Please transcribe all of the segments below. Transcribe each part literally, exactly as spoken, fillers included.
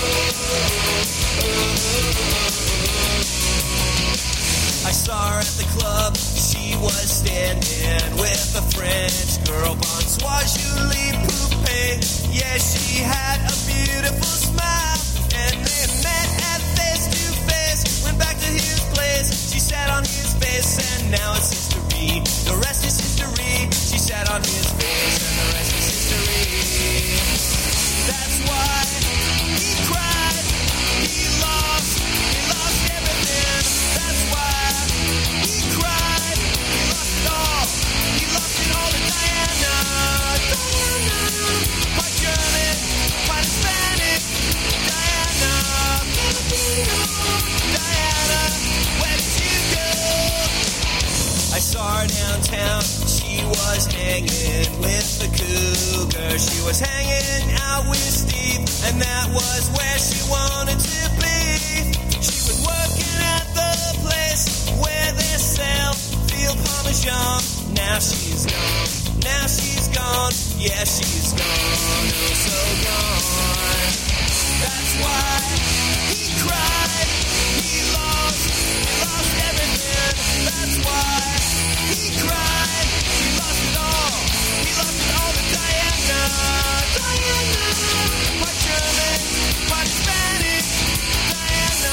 I saw her at the club, she was standing with a French girl, Bonsoir Julie Poupée. Yeah, she had a beautiful smile, and they met at face to face. Went back to his place, she sat on his face, and now it's history. The rest is history. She sat on his face, and the rest is history. That's why he cried, he lost, he lost everything. That's why he cried, he lost it all, he lost it all to Diana. Diana, quite German, quite Hispanic. Diana, Filipino. Diana, where did you go? I saw her downtown, she was hanging with the cougar. She was hanging out with Steve, and that was where she wanted to be. She was working at the place where they sell veal parmesan. Now she's gone, now she's gone, yeah, she's gone, oh so gone. That's why he cried, he lost, he lost everything. That's why he cried, he lost it all, he lost it all to Diana. Diana, quite German, quite Hispanic. Diana,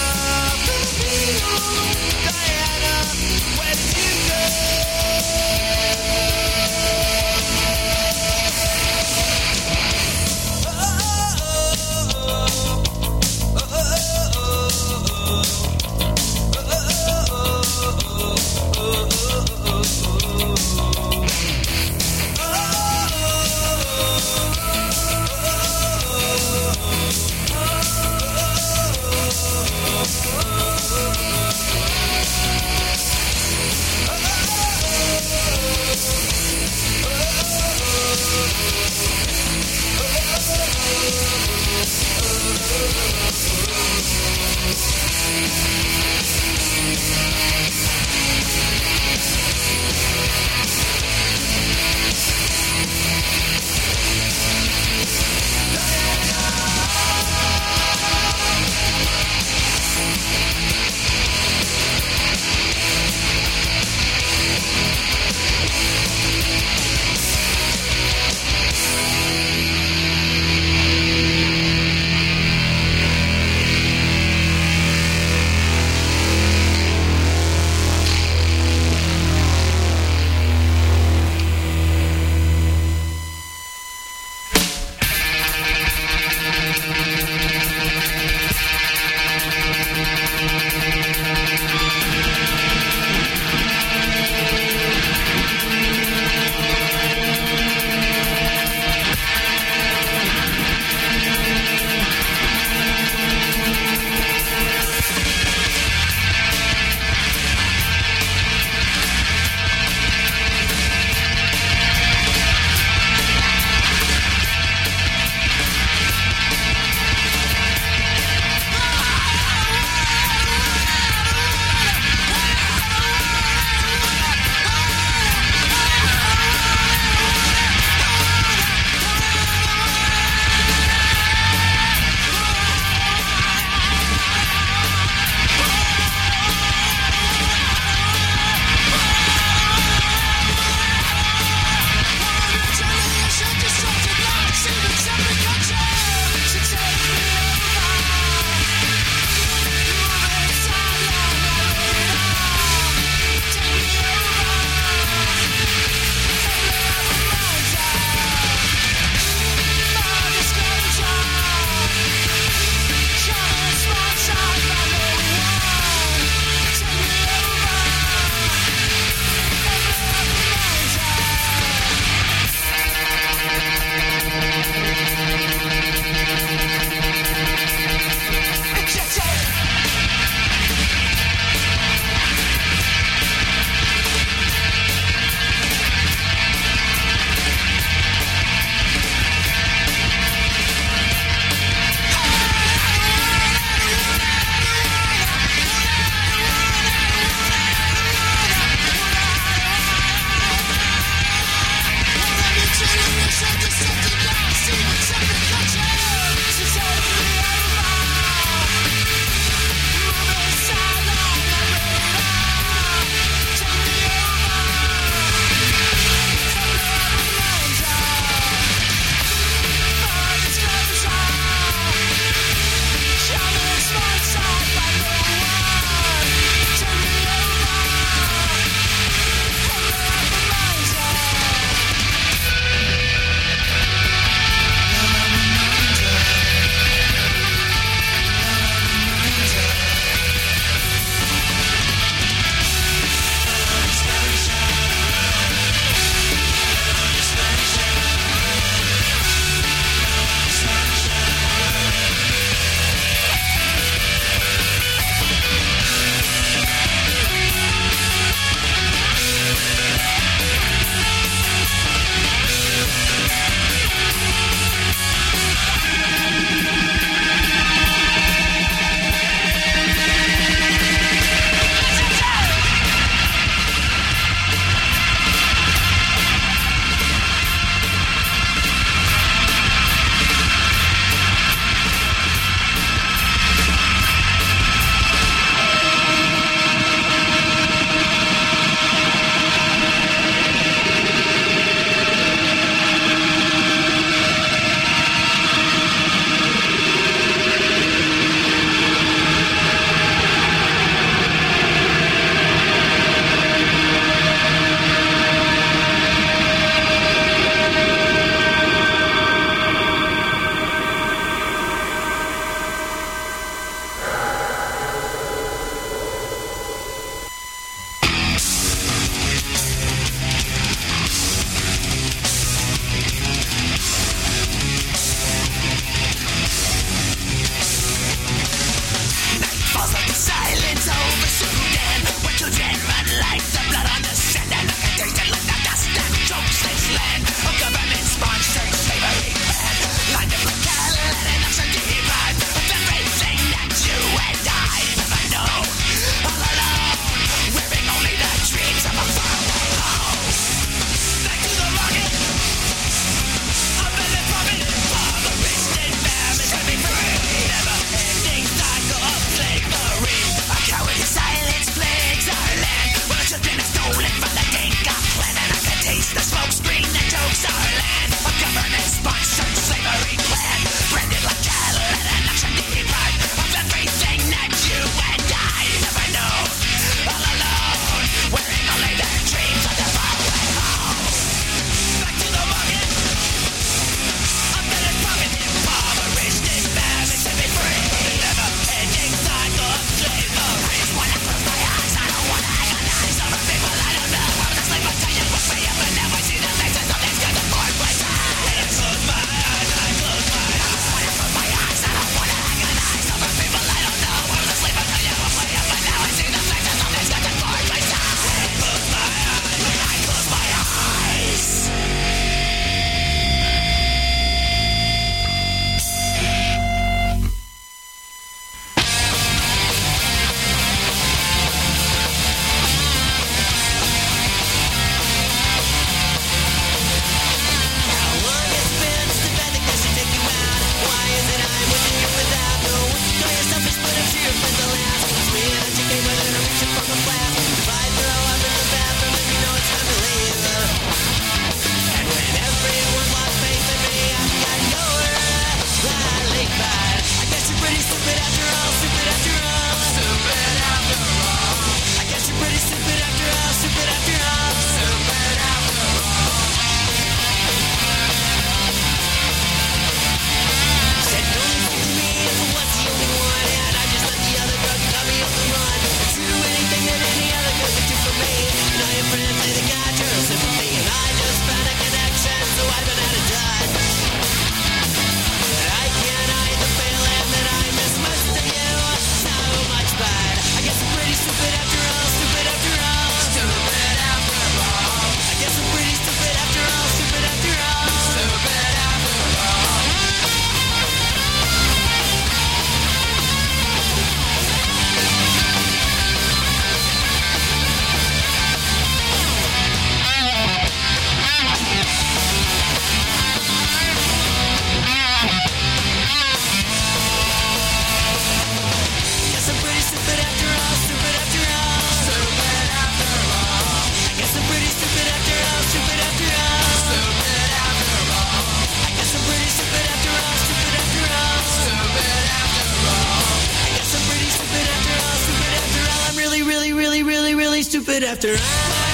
stupid after all.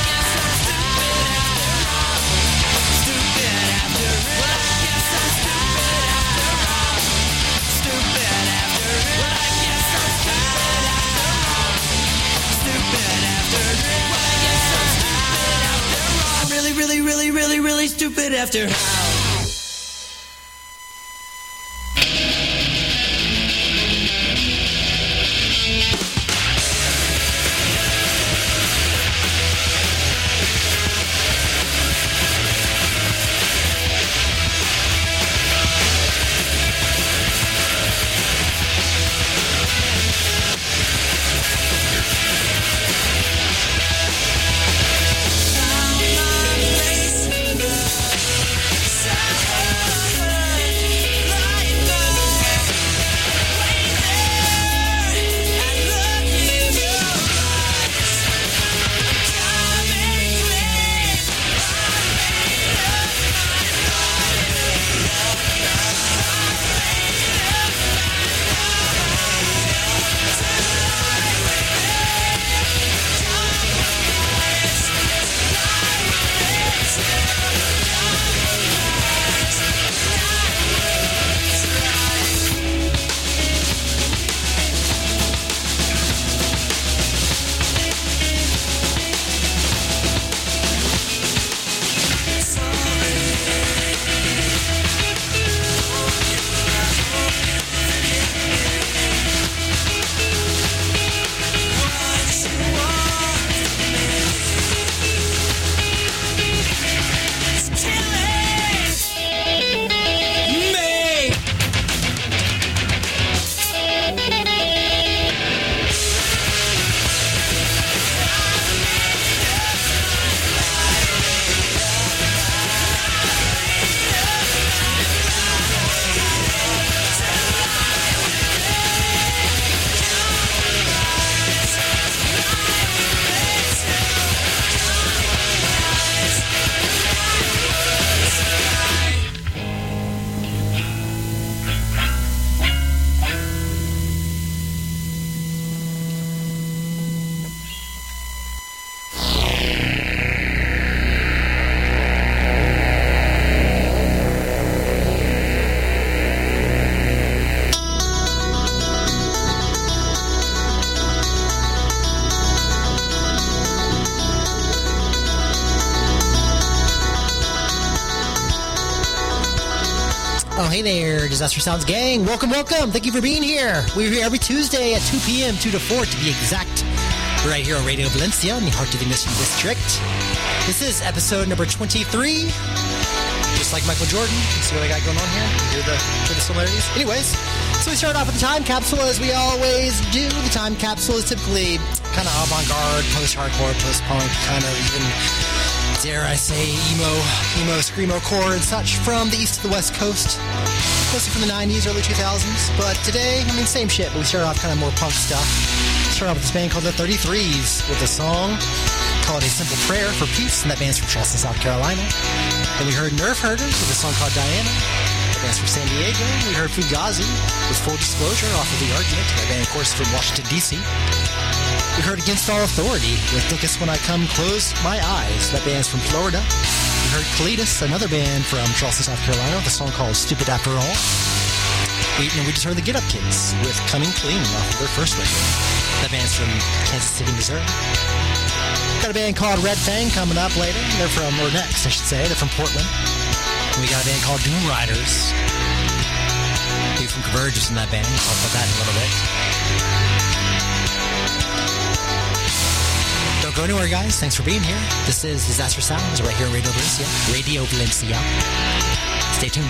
Really, really, really, really, really stupid after how? Oh, hey there, Disaster Sounds gang. Welcome, welcome. Thank you for being here. We're here every Tuesday at two p.m., two to four to be exact. We're right here on Radio Valencia in the heart of the Mission District. This is episode number twenty-three. Just like Michael Jordan. You see what I got going on here? You hear the, hear the similarities? Anyways, so we start off with the time capsule as we always do. The time capsule is typically kind of avant-garde, post-hardcore, post-punk, kind of even, dare I say, emo, emo, screamo core and such from the east to the west coast. Mostly from the nineties, early two thousands. But today, I mean, same shit, but we start off kind of more punk stuff. Start off with this band called The thirty-threes with a song called A Simple Prayer for Peace, and that band's from Charleston, South Carolina. Then we heard Nerve Herders with a song called Diana. That band's from San Diego. We heard Fugazi with Full Disclosure off of The Argument. That band, of course, from Washington, D C We heard Against All Authority with Thickest When I Come Close My Eyes. That band's from Florida. We heard Cletus, another band from Charleston, South Carolina, with a song called Stupid After All. We, and we just heard the Get Up Kids with Coming Clean off of their first record. That band's from Kansas City, Missouri. Got a band called Red Fang coming up later. They're from, or next, I should say. They're from Portland. And we got a band called Doom Riders. People from Converge is in that band. I'll talk about that in a little bit. Don't go anywhere, guys. Thanks for being here. This is Disaster Sounds right here on Radio Valencia. Radio Valencia. Stay tuned.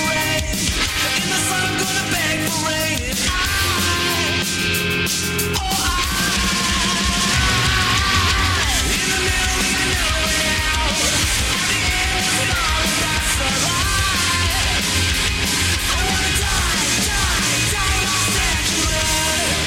parade. In the sun, I'm gonna beg for rain. And I, oh, I, in the middle, we can never win out. At the end, was it all and that's a lie. I wanna die, die, die in Los Angeles.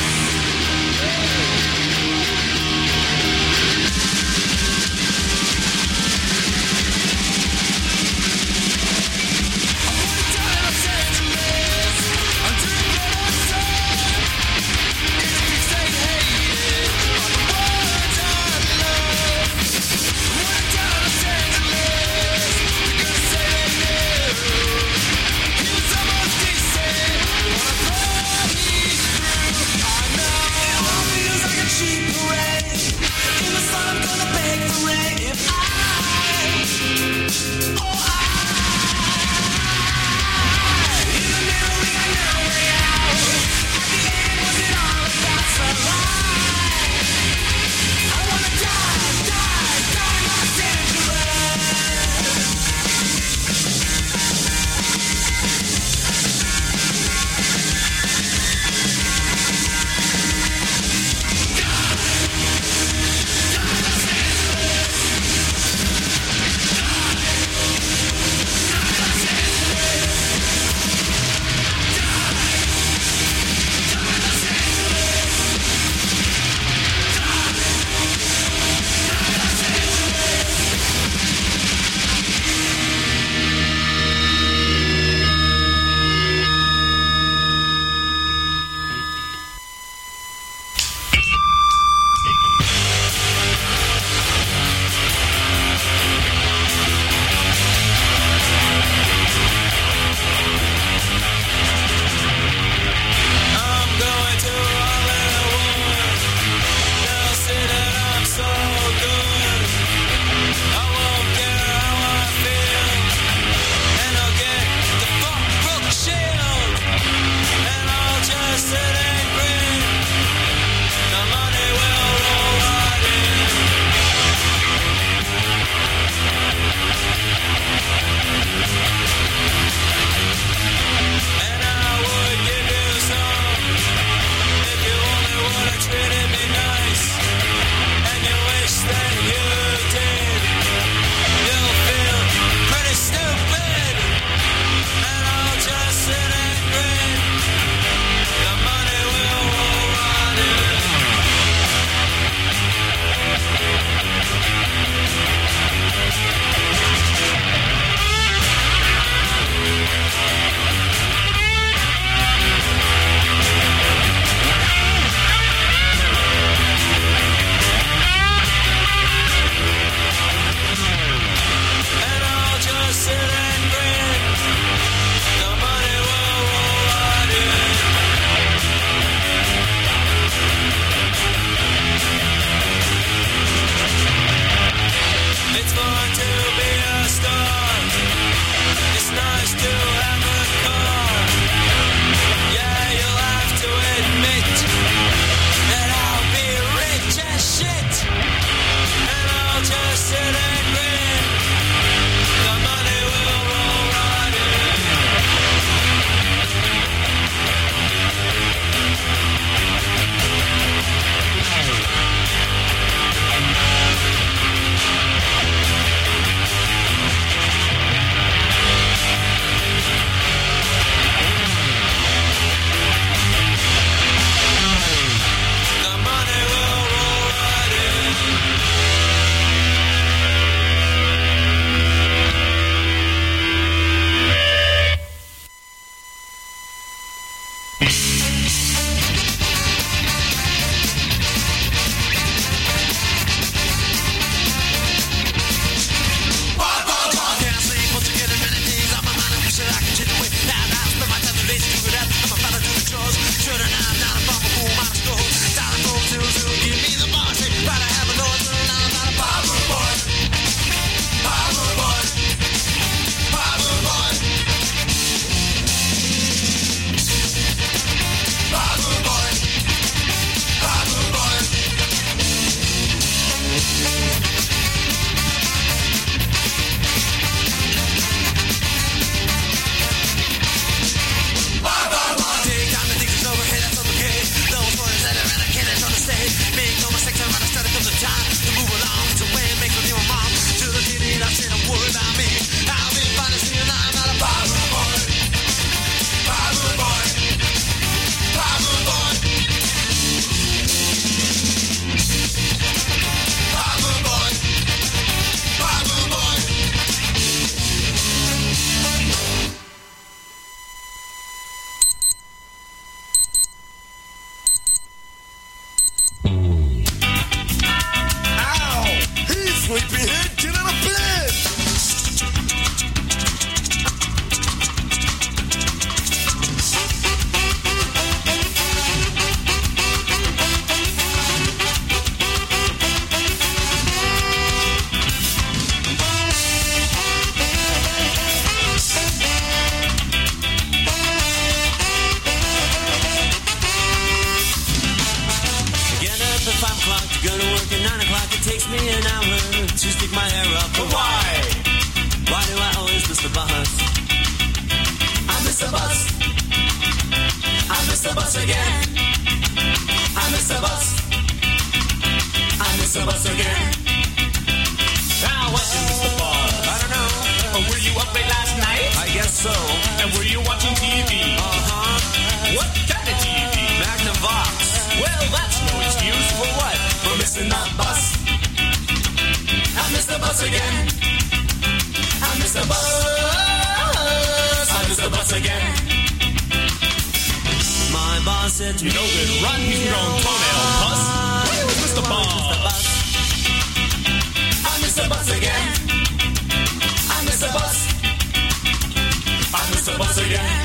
said to You me, know good run, he's grown toenail puss. Where was Mister Bus? I'm Mister Bus again. I'm Mister Bus. I'm Mister Bus again.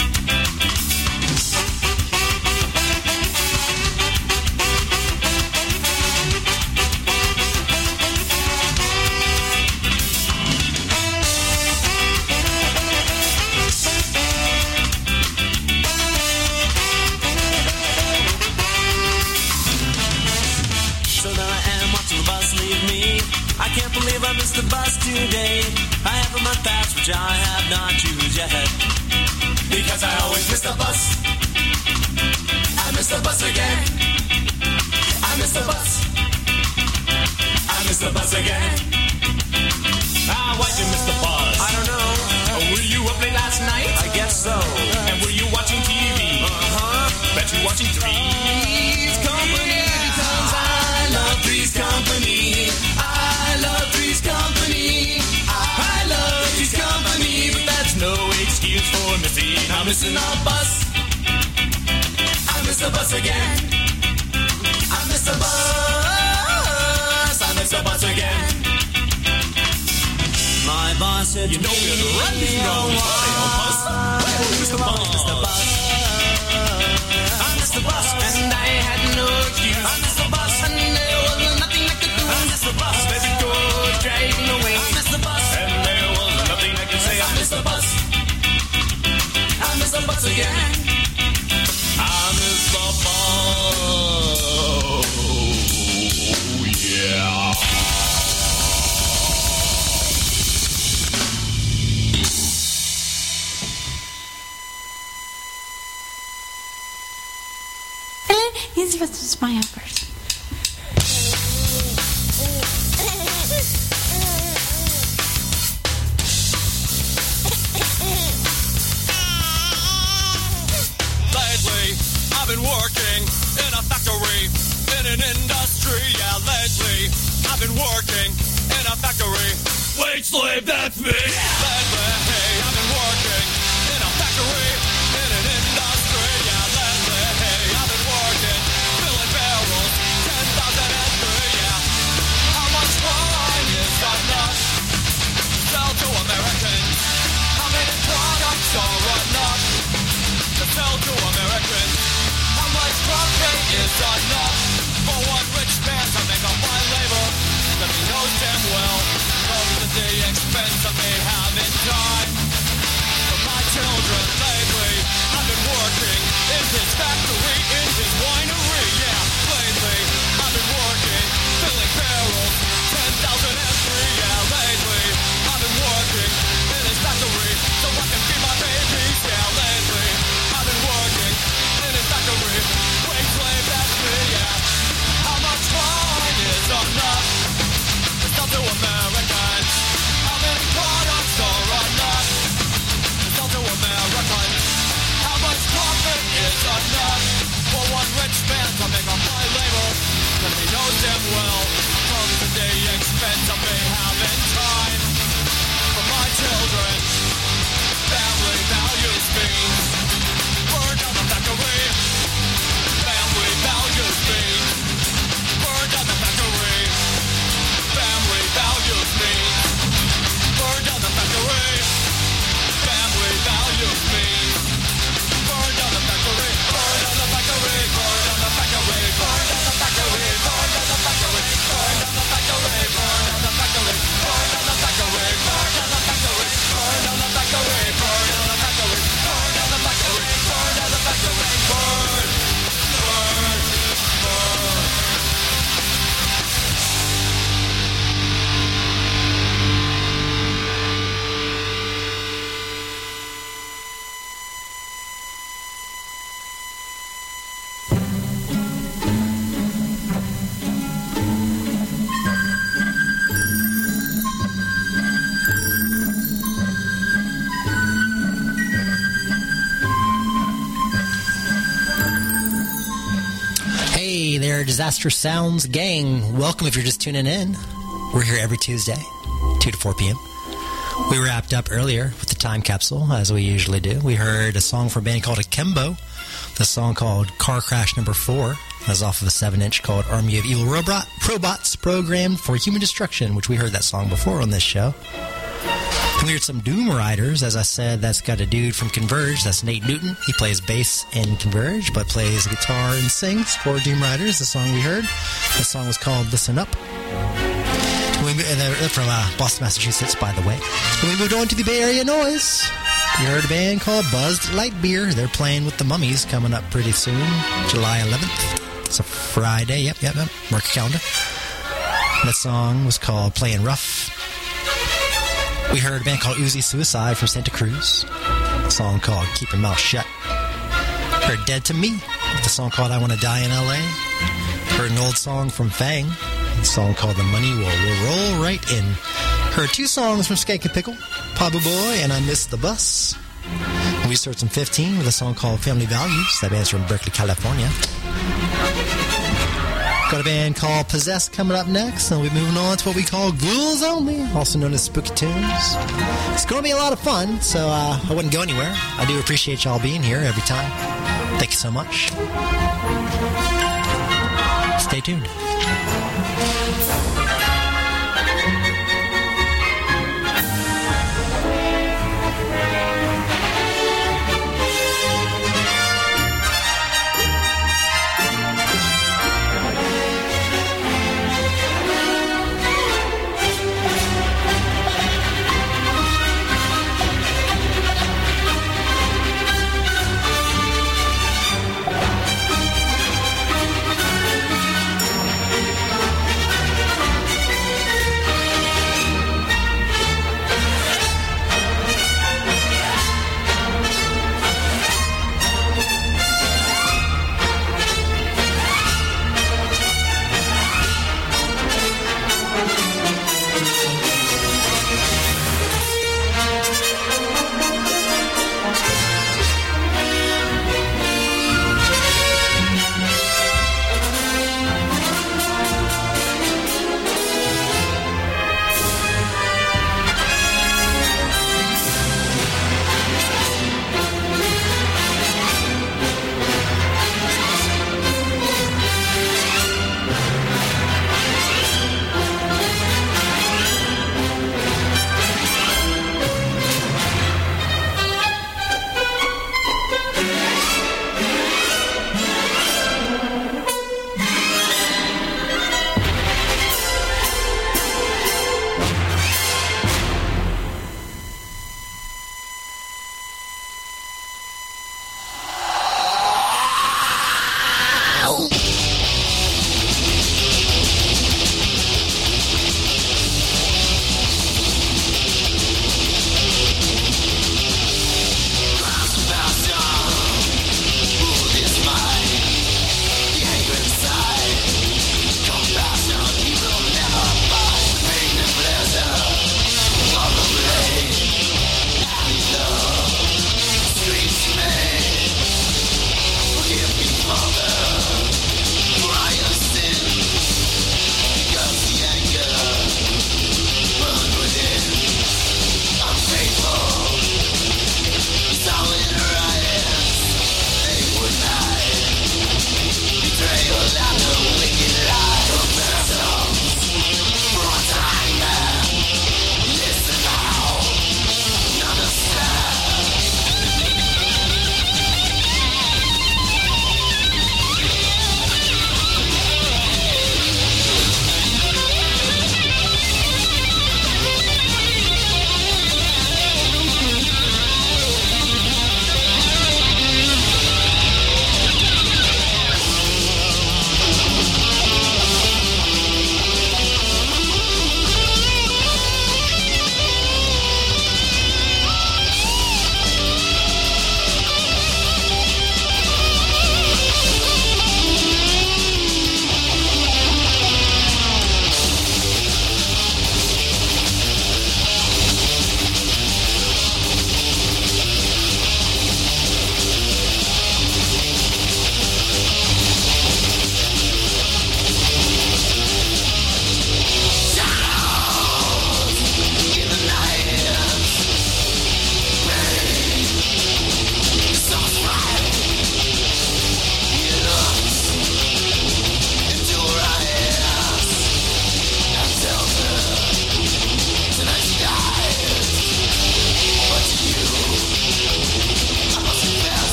I can't believe I missed the bus today. I have a month pass which I have not used yet, because I always miss the bus. I miss the bus again. I miss the bus. I miss the bus again. Ah, why'd you miss the bus? I don't know. Oh, were you up late last night? I guess so. And were you watching T V? Uh-huh. Bet you're watching Three's Company, because I love Three's Company. I love Three's Company. I love Three's Company. But that's no excuse for missing. I'm missing a bus. I miss the bus again. I miss the bus. I miss the bus again. My boss said, You know good run, he's grown toenail puss. Where was Mister Bus? I miss the bus, and I had no excuse. I miss the bus, and there was nothing I could do. I miss the bus, baby, go driving away. I miss the bus, And there was nothing I could say. I miss the bus. I miss the bus again. I miss the bus. Yeah. He's supposed to smile first. Lately, I've been working in a factory, in an industry. Yeah, lately, I've been working in a factory. Wait, slave, that's me. Lately, hey, I've been working in a factory, in an industry. Yeah, lately, hey, I've been working, filling barrels, ten thousand and three. Yeah, how much wine is enough to sell to Americans? How many products are enough to sell to Americans? How much profit is enough for one rich man to make up my labor? That he knows damn well comes at the expense of me having time for my children. Lately, I've been working in his factory, in his winery. Yeah, lately, I've been working, filling barrels, ten thousand and three. Yeah, lately, I've been working in his factory so I can feed my babies. Yeah, lately, I've been working in his factory. Wait, slave, that's me. Yeah, how much wine is enough to sell to Americans? How many products are enough to sell to Americans? How much profit is enough for one rich man to make up my labor? Cause he knows damn well comes at the expense of me having time for my children. Family values means burn down the factory. Family values means burn down the factory. Family values means burn down the factory. Family values means burn down the factory. Burn down the factory. Burn down the factory. Burn down the factory. Burn down the factory. Burn down the factory. Burn down the factory. Burn down the factory. Burn down the factory. Burn down the factory. Burn down the factory. Burn down the factory. Burn down the factory. Burn. Burn. Burn. Hey there, Disaster Sounds gang. Welcome if you're just tuning in. We're here every Tuesday, two to four p.m. We wrapped up earlier with the time capsule, as we usually do. We heard a song from a band called Akimbo. The song called Car Crash Number four. That's off of a seven inch called Army of Evil Robot, Robots Programmed for Human Destruction, which we heard that song before on this show. We heard some Doom Riders. As I said, that's got a dude from Converge. That's Nate Newton. He plays bass in Converge, but plays guitar and sings for Doom Riders, the song we heard. The song was called Listen Up. We, they're from uh, Boston, Massachusetts, by the way. And we moved on to the Bay Area Noise. We heard a band called Buzzed Light Beer. They're playing with the Mummies coming up pretty soon, July eleventh. It's a Friday. Yep, yep, yep. Mark your calendar. That song was called Playing Rough. We heard a band called Uzi Suicide from Santa Cruz. A song called Keep Your Mouth Shut. Heard Dead to Me with a song called I Want to Die in L A. Heard an old song from Fang. A song called The Money Will, will Roll Right In. Heard two songs from Skank and Pickle, Pablo Boy and I Missed the Bus. We heard some fifteen with a song called Family Values. That band's from Berkeley, California. Got a band called Possessed coming up next, and we'll be moving on to what we call Ghouls Only, also known as Spooky Tunes. It's going to be a lot of fun, so uh, I wouldn't go anywhere. I do appreciate y'all being here every time. Thank you so much. Stay tuned.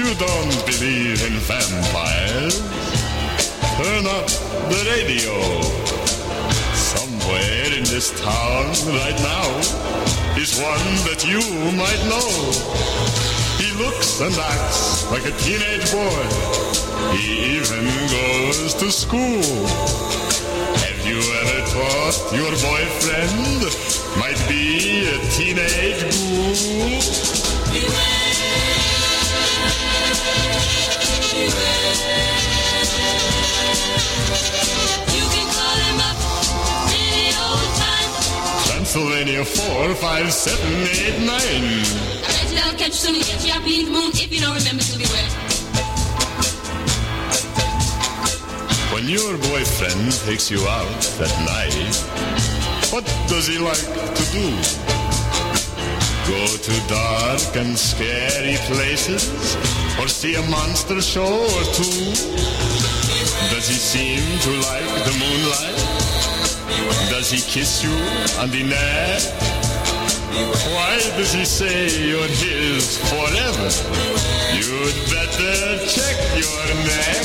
you don't believe in vampires, turn up the radio. Somewhere in this town right now is one that you might know. He looks and acts like a teenage boy. He even goes to school. Have you ever thought your boyfriend might be a teenage ghoul? You can call him up any old time. Pennsylvania four, five, seven, eight, nine. I bet you they'll catch you soon and get you up in the moon if you don't remember to beware. When your boyfriend takes you out at night, what does he like to do? Go to dark and scary places, or see a monster show or two? Does he seem to like the moonlight? Does he kiss you on the neck? Why does he say you're his forever? You'd better check your neck.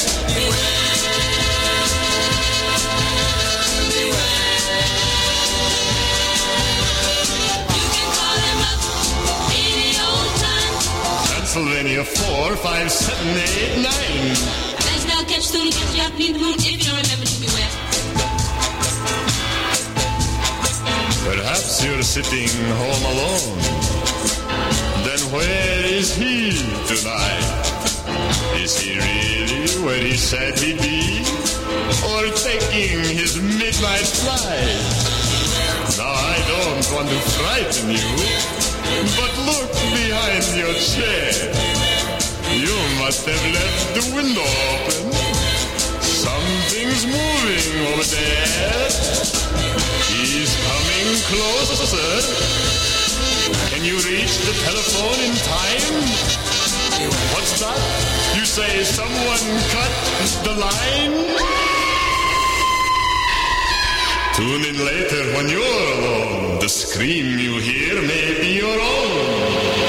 Pennsylvania four, five, seven, eight, nine. Let's now catch soon and get you up in the moon if you don't remember to beware. Perhaps you're sitting home alone. Then where is he tonight? Is he really where he said he'd be? Or taking his midnight flight? Now I don't want to frighten you, but look behind your chair. You must have left the window open. Something's moving over there. He's coming closer. Can you reach the telephone in time? What's that? You say someone cut the line? Tune in later when you're alone. The scream you hear may be your own.